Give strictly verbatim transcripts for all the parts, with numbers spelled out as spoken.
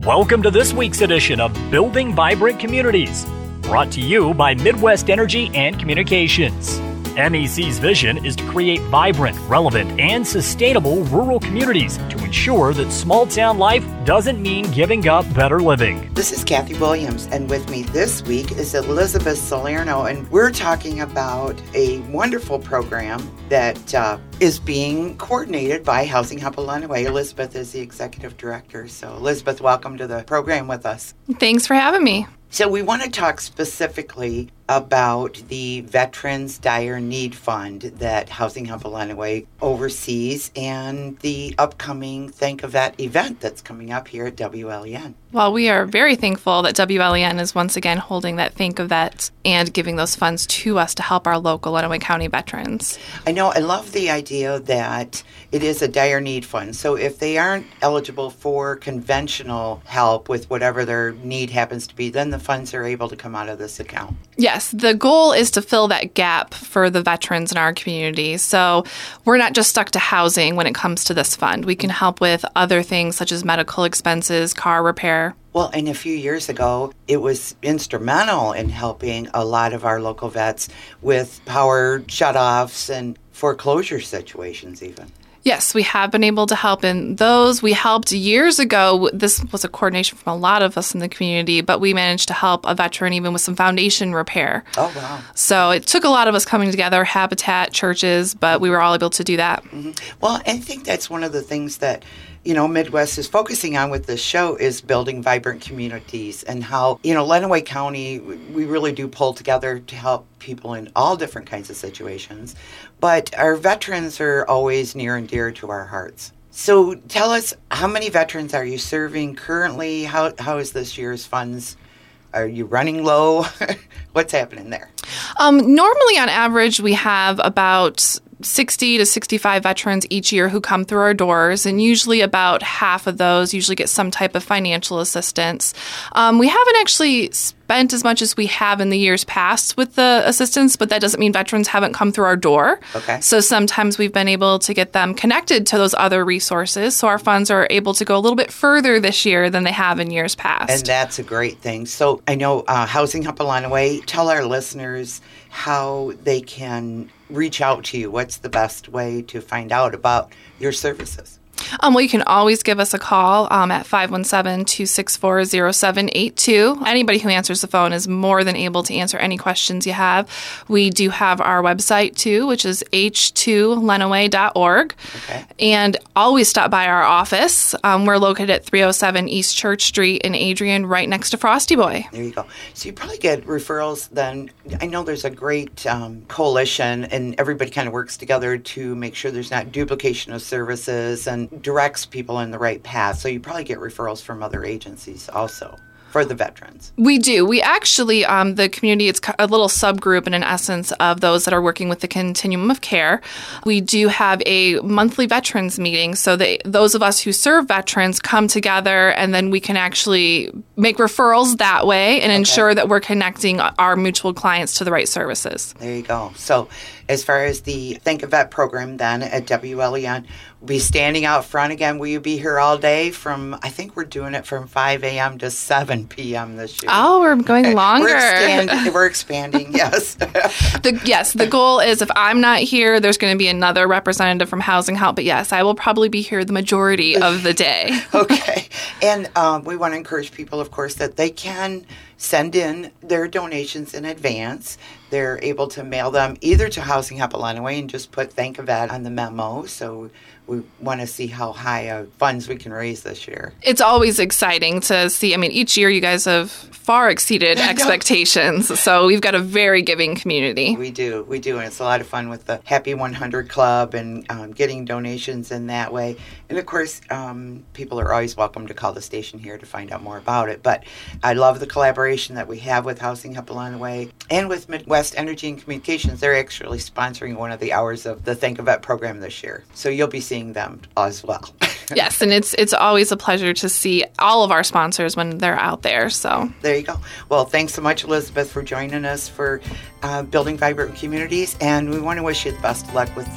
Welcome to this week's edition of Building Vibrant Communities, brought to you by Midwest Energy and Communications. M E C's vision is to create vibrant, relevant, and sustainable rural communities to ensure that small-town life doesn't mean giving up better living. This is Kathy Williams, and with me this week is Elizabeth Salerno, and we're talking about a wonderful program that uh, is being coordinated by Housing Hub of Lenawee. Elizabeth is the executive director. So, Elizabeth, welcome to the program with us. Thanks for having me. So we want to talk specifically about the Veterans Dire Need Fund that Housing Hub of Lenawee oversees and the upcoming Think of Vet event that's coming up here at W L E N. Well, we are very thankful that W L E N is once again holding that Think of Vet and giving those funds to us to help our local Lenawee County veterans. I know. I love the idea that it is a dire need fund. So if they aren't eligible for conventional help with whatever their need happens to be, then the funds are able to come out of this account. Yes, the goal is to fill that gap for the veterans in our community. So we're not just stuck to housing when it comes to this fund. We can help with other things such as medical expenses, car repair. Well, and a few years ago, it was instrumental in helping a lot of our local vets with power shutoffs and foreclosure situations even. Yes, we have been able to help in those. We helped years ago. This was a coordination from a lot of us in the community, but we managed to help a veteran even with some foundation repair. Oh, wow. So it took a lot of us coming together, Habitat, churches, but we were all able to do that. Mm-hmm. Well, I think that's one of the things that, you know, Midwest is focusing on with this show is building vibrant communities and how, you know, Lenawee County, we really do pull together to help people in all different kinds of situations. But our veterans are always near and dear to our hearts. So tell us, how many veterans are you serving currently? How How is this year's funds? Are you running low? What's happening there? Um, normally, on average, we have about sixty to sixty-five veterans each year who come through our doors, and usually about half of those usually get some type of financial assistance. Um, we haven't actually spent as much as we have in the years past with the assistance, but that doesn't mean veterans haven't come through our door. Okay. So sometimes we've been able to get them connected to those other resources, so our funds are able to go a little bit further this year than they have in years past. And that's a great thing. So I know uh, Housing Hub of Lenawee, tell our listeners how they can reach out to you. What's the best way to find out about your services? Um, well, you can always give us a call um, at five one seven, two six four, zero seven eight two. Anybody who answers the phone is more than able to answer any questions you have. We do have our website, too, which is h two lenawee dot org. Okay. And always stop by our office. Um, we're located at three oh seven East Church Street in Adrian, right next to Frosty Boy. There you go. So you probably get referrals then. I know there's a great um, coalition, and everybody kind of works together to make sure there's not duplication of services and directs people in the right path. So you probably get referrals from other agencies also for the veterans. We do. We actually, um, the community, it's a little subgroup in an essence of those that are working with the continuum of care. We do have a monthly veterans meeting. So they, those of us who serve veterans come together, and then we can actually make referrals that way and okay. ensure that we're connecting our mutual clients to the right services. There you go. So as far as the Think of Vet program then at W L E N, we'll be standing out front again. Will you be here all day from, I think we're doing it from five a.m. to seven p.m. this year. Oh, we're going longer. We're expanding, we're expanding yes. the, yes, the goal is if I'm not here, there's going to be another representative from Housing Help. But yes, I will probably be here the majority of the day. Okay. And um, we want to encourage people, of course, that they can send in their donations in advance. They're able to mail them either to Housing Hub of Lenawee and just put Think of Vet on the memo. So we want to see how high uh, funds we can raise this year. It's always exciting to see. I mean, each year you guys have far exceeded expectations. So we've got a very giving community. We do. We do. And it's a lot of fun with the Happy one hundred Club and um, getting donations in that way. And, of course, um, people are always welcome to call the station here to find out more about it. But I love the collaboration that we have with Housing Hub of Lenawee and with Midwest Energy and Communications. They're actually sponsoring one of the hours of the Think of Vet program this year. So you'll be seeing them as well. Yes, and it's it's always a pleasure to see all of our sponsors when they're out there. So there you go. Well, thanks so much, Elizabeth, for joining us for uh, Building Vibrant Communities, and we want to wish you the best of luck with the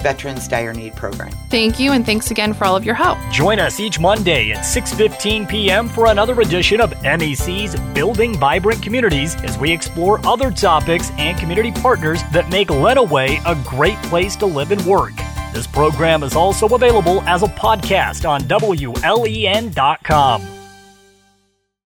Veterans Dire Need Program. Thank you, and thanks again for all of your help. Join us each Monday at six fifteen p.m. for another edition of M E C's Building Vibrant Communities as we explore other topics and community partners that make Lenawee a great place to live and work. This program is also available as a podcast on W L E N dot com.